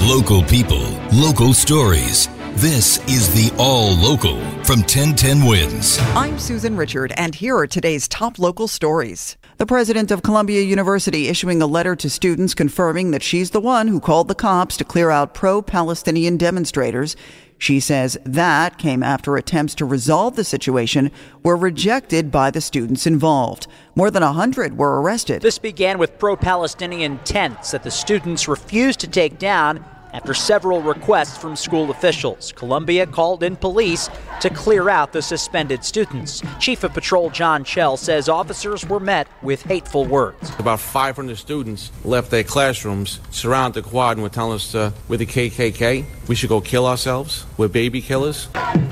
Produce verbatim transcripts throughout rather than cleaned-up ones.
Local people, local stories. This is the All Local from ten ten Wins. I'm Susan Richard, and here are today's top local stories. The president of Columbia University issuing a letter to students confirming that she's the one who called the cops to clear out pro-Palestinian demonstrators. She says that came after attempts to resolve the situation were rejected by the students involved. More than one hundred were arrested. This began with pro-Palestinian tents that the students refused to take down after several requests from school officials. Columbia called in police to clear out the suspended students. Chief of Patrol John Chell says officers were met with hateful words. About five hundred students left their classrooms, surrounded the quad, and were telling us uh, we're the K K K. We should go kill ourselves. We're baby killers.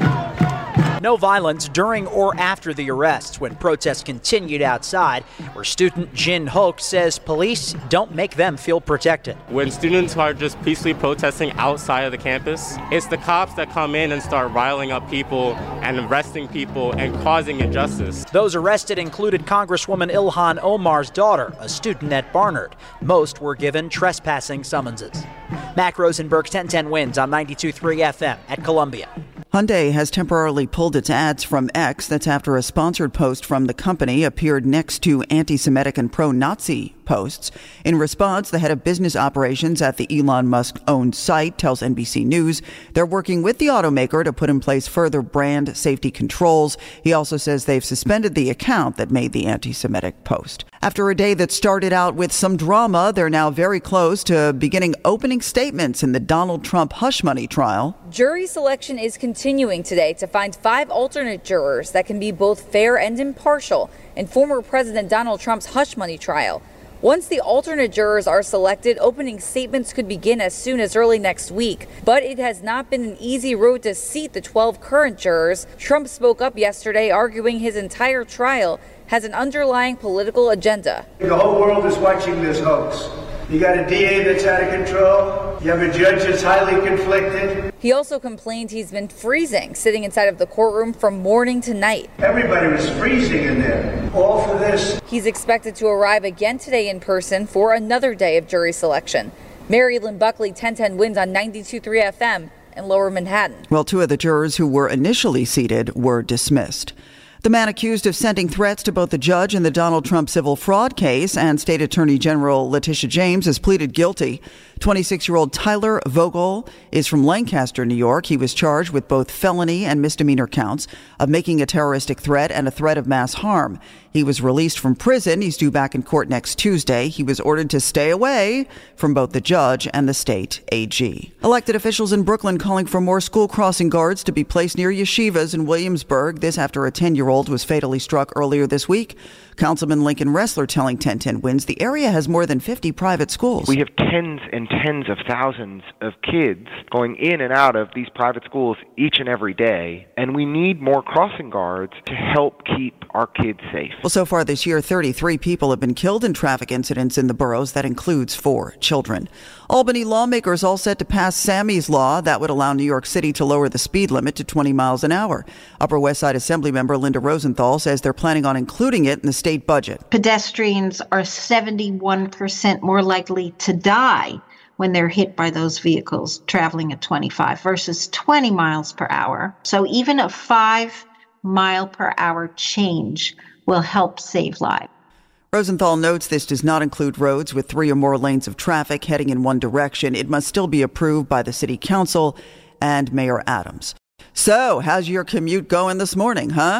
No violence during or after the arrests when protests continued outside, where student Jin Hoke says police don't make them feel protected. When students are just peacefully protesting outside of the campus, it's the cops that come in and start riling up people and arresting people and causing injustice. Those arrested included Congresswoman Ilhan Omar's daughter, a student at Barnard. Most were given trespassing summonses. Mac Rosenberg, ten ten Wins on ninety-two point three F M at Columbia. Hyundai has temporarily pulled its ads from X. That's after a sponsored post from the company appeared next to anti-Semitic and pro-Nazi posts. In response, the head of business operations at the Elon Musk-owned site tells N B C News they're working with the automaker to put in place further brand safety controls. He also says they've suspended the account that made the anti-Semitic post. After a day that started out with some drama, they're now very close to beginning opening statements in the Donald Trump hush money trial. Jury selection is continuing today to find five alternate jurors that can be both fair and impartial in former President Donald Trump's hush money trial. Once the alternate jurors are selected, opening statements could begin as soon as early next week. But it has not been an easy road to seat the twelve current jurors. Trump spoke up yesterday, arguing his entire trial has an underlying political agenda. The whole world is watching this hoax. You got a D A that's out of control. You have a judge that's highly conflicted. He also complained he's been freezing, sitting inside of the courtroom from morning to night. Everybody was freezing in there, all for this. He's expected to arrive again today in person for another day of jury selection. Mary Lynn Buckley, ten ten Wins on ninety-two point three F M in Lower Manhattan. Well, two of the jurors who were initially seated were dismissed. The man accused of sending threats to both the judge in the Donald Trump civil fraud case and State Attorney General Letitia James has pleaded guilty. twenty-six-year-old Tyler Vogel is from Lancaster, New York. He was charged with both felony and misdemeanor counts of making a terroristic threat and a threat of mass harm. He was released from prison. He's due back in court next Tuesday. He was ordered to stay away from both the judge and the state A G. Elected officials in Brooklyn calling for more school crossing guards to be placed near yeshivas in Williamsburg. This after a ten-year-old was fatally struck earlier this week. Councilman Lincoln Ressler telling ten ten Wins the area has more than fifty private schools. We have tens and tens of thousands of kids going in and out of these private schools each and every day, and we need more crossing guards to help keep our kids safe. Well, so far this year, thirty-three people have been killed in traffic incidents in the boroughs. That includes four children. Albany lawmakers all set to pass Sammy's Law. That would allow New York City to lower the speed limit to twenty miles an hour. Upper West Side Assembly member Linda Rosenthal says they're planning on including it in the state budget. Pedestrians are seventy-one percent more likely to die when they're hit by those vehicles traveling at twenty-five versus twenty miles per hour. So even a five mile per hour change will help save lives. Rosenthal notes this does not include roads with three or more lanes of traffic heading in one direction. It must still be approved by the city council and Mayor Adams. So, how's your commute going this morning, huh?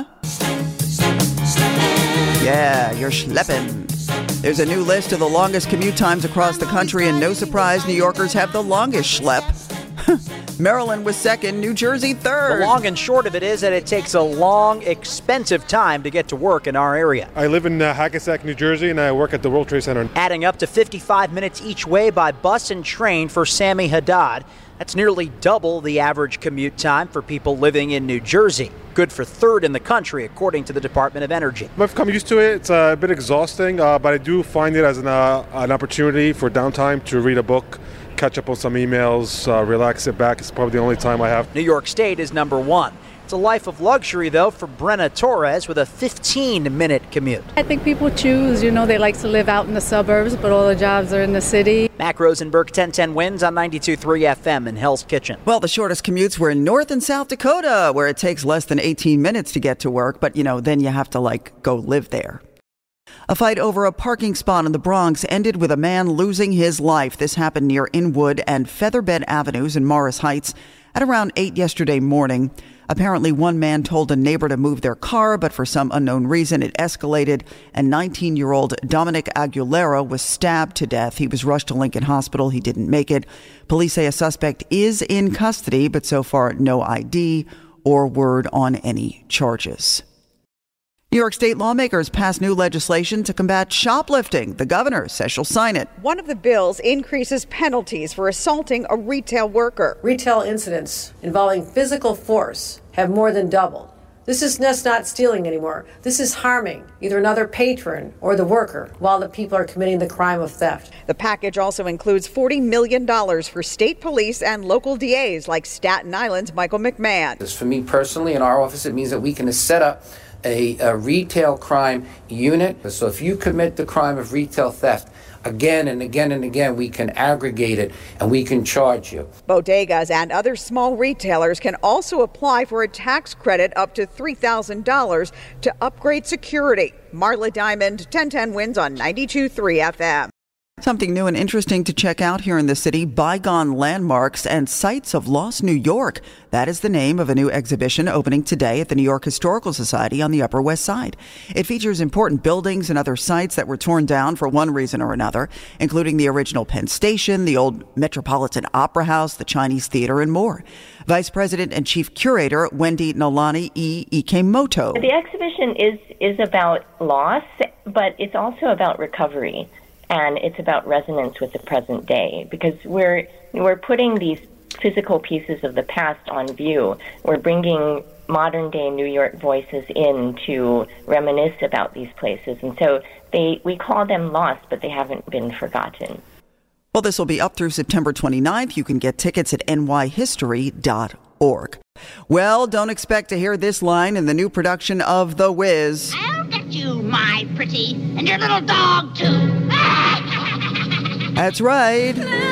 Yeah, you're schlepping. There's a new list of the longest commute times across the country, and no surprise, New Yorkers have the longest schlep. Maryland was second, New Jersey third. The long and short of it is that it takes a long, expensive time to get to work in our area. I live in uh, Hackensack, New Jersey, and I work at the World Trade Center. Adding up to fifty-five minutes each way by bus and train for Sammy Haddad. That's nearly double the average commute time for people living in New Jersey. Good for third in the country, according to the Department of Energy. I've come used to it. It's uh, a bit exhausting, uh, but I do find it as an, uh, an opportunity for downtime to read a book, catch up on some emails, uh, relax, sit back. It's probably the only time I have. New York State is number one. It's a life of luxury, though, for Brenna Torres with a fifteen-minute commute. I think people choose, you know, they like to live out in the suburbs, but all the jobs are in the city. Mac Rosenberg, ten ten Wins on ninety-two point three F M in Hell's Kitchen. Well, the shortest commutes were in North and South Dakota, where it takes less than eighteen minutes to get to work, but, you know, then you have to, like, go live there. A fight over a parking spot in the Bronx ended with a man losing his life. This happened near Inwood and Featherbed Avenues in Morris Heights at around eight yesterday morning. Apparently, one man told a neighbor to move their car, but for some unknown reason, it escalated, and nineteen-year-old Dominic Aguilera was stabbed to death. He was rushed to Lincoln Hospital. He didn't make it. Police say a suspect is in custody, but so far, no I D or word on any charges. New York State lawmakers passed new legislation to combat shoplifting. The governor says she'll sign it. One of the bills increases penalties for assaulting a retail worker. Retail incidents involving physical force have more than doubled. This is just not stealing anymore. This is harming either another patron or the worker while the people are committing the crime of theft. The package also includes forty million dollars for state police and local D As like Staten Island's Michael McMahon. For me personally, in our office, it means that we can set up A, a retail crime unit. So if you commit the crime of retail theft again and again and again, we can aggregate it and we can charge you. Bodegas and other small retailers can also apply for a tax credit up to three thousand dollars to upgrade security. Marla Diamond, ten ten Wins on ninety-two point three F M. Something new and interesting to check out here in the city, Bygone Landmarks and Sites of Lost New York. That is the name of a new exhibition opening today at the New York Historical Society on the Upper West Side. It features important buildings and other sites that were torn down for one reason or another, including the original Penn Station, the old Metropolitan Opera House, the Chinese Theater, and more. Vice President and Chief Curator Wendy Nalani E. Ikemoto. The exhibition is, is about loss, but it's also about recovery. And it's about resonance with the present day, because we're we're putting these physical pieces of the past on view. We're bringing modern day New York voices in to reminisce about these places. And so they we call them lost, but they haven't been forgotten. Well, this will be up through September twenty-ninth. You can get tickets at n y history dot org. Well, don't expect to hear this line in the new production of The Wiz. I'll get you, my pretty, and your little dog, too. That's right.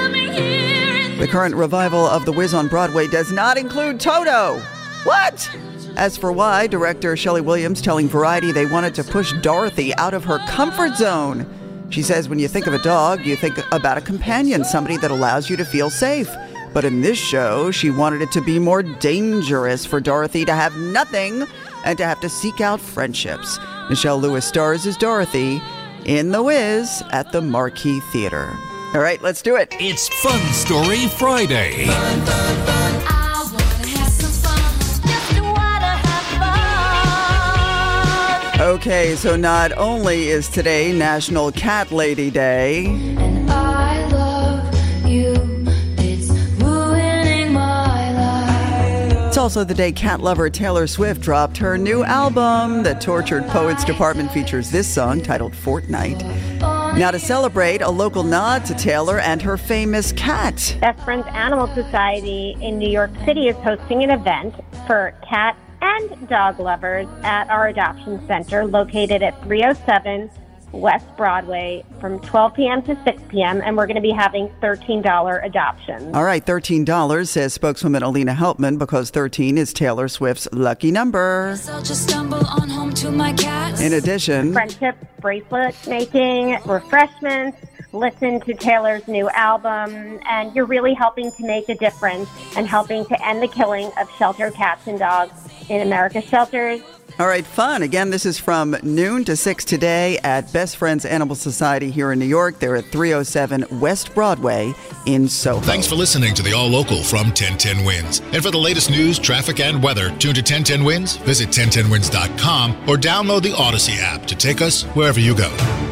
The current revival of The Wiz on Broadway does not include Toto. What? As for why, director Shelley Williams telling Variety they wanted to push Dorothy out of her comfort zone. She says when you think of a dog, you think about a companion, somebody that allows you to feel safe. But in this show, she wanted it to be more dangerous for Dorothy to have nothing and to have to seek out friendships. Michelle Lewis stars as Dorothy in The Wiz at the Marquee Theater. All right, let's do it. It's Fun Story Friday. Fun, fun, fun. I wanna have some fun. Just wanna have fun. Okay, so not only is today National Cat Lady Day, And I love you. it's also the day cat lover Taylor Swift dropped her new album. The Tortured Poets Department features this song titled Fortnight. Now to celebrate, a local nod to Taylor and her famous cat. Best Friends Animal Society in New York City is hosting an event for cat and dog lovers at our adoption center located at three oh seven West Broadway from twelve p.m. to six p.m. and we're going to be having thirteen dollars adoptions. All right, thirteen dollars, says spokeswoman Alina Helpman, because thirteen is Taylor Swift's lucky number. I'll just stumble on home to my cat. In addition, Friendship bracelet making, refreshments, listen to Taylor's new album, and you're really helping to make a difference and helping to end the killing of shelter cats and dogs in America's shelters. all right, fun. Again, this is from noon to six today at Best Friends Animal Society here in New York. They're at three oh seven West Broadway in Soho. Thanks for listening to the All Local from ten ten Wins. And for the latest news, traffic, and weather, tune to ten ten Wins, visit ten ten wins dot com, or download the Odyssey app to take us wherever you go.